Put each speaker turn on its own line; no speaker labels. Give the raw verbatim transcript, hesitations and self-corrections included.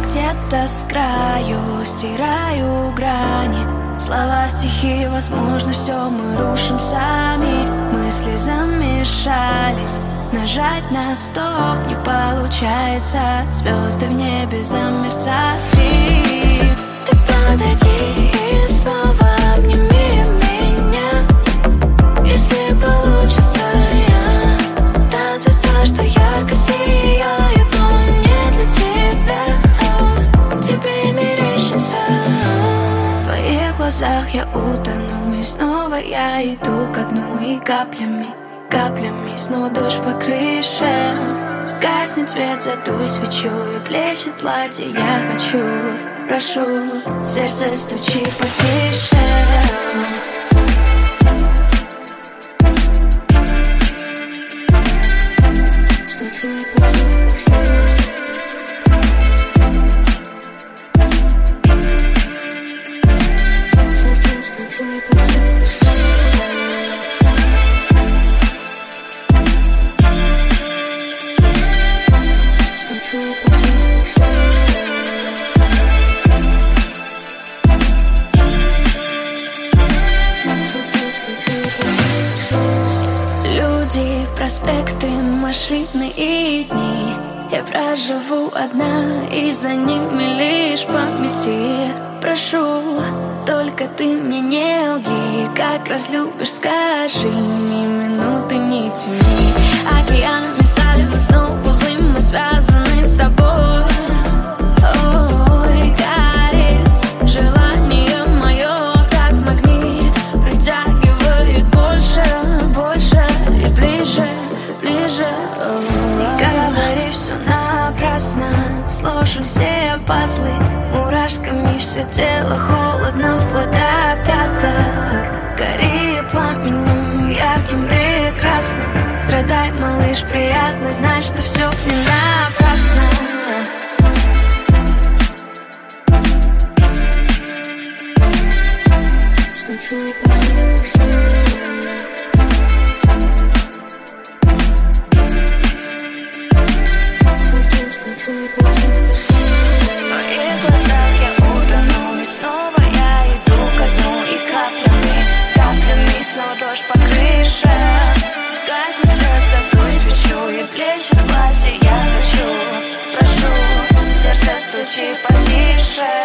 где-то с краю стираю грани. Слова, стихи, возможно, все мы рушим сами. Мысли замешались, нажать на стоп не получается. Звезды в небе замерцали. Ты подойди и снова обними меня. Если получится, я та звезда, что ярко сияет, но не для тебя. Тебе мерещится. В твоих глазах я утону, и снова я иду ко дну. И каплями, каплями снова дождь по крыше. Гаснет свет, задуй свечу, и плещет платье. Я хочу, прошу, сердце стучит потише. Люди, проспекты, машины и дни я проживу одна, и за ними лишь памяти. Прошу, только ты мне не лги. Как разлюбишь, скажи, ни минуты не тяни. Океанами стали мы снова взаимосвязаны с тобой. Ой, горит желание мое, как магнит, притягивает больше, больше и ближе, ближе. Не говори все напрасно, сложим все пазлы. Мурашками все тело холодно вплоть до пяток. Гори пламенем ярким, прекрасно. Страдай, малыш, приятно знать, что все не напрасно. Дождь по крыше, гаснет свет, задуй свечу, и плещет платье. Я хочу, прошу, сердце стучит потише.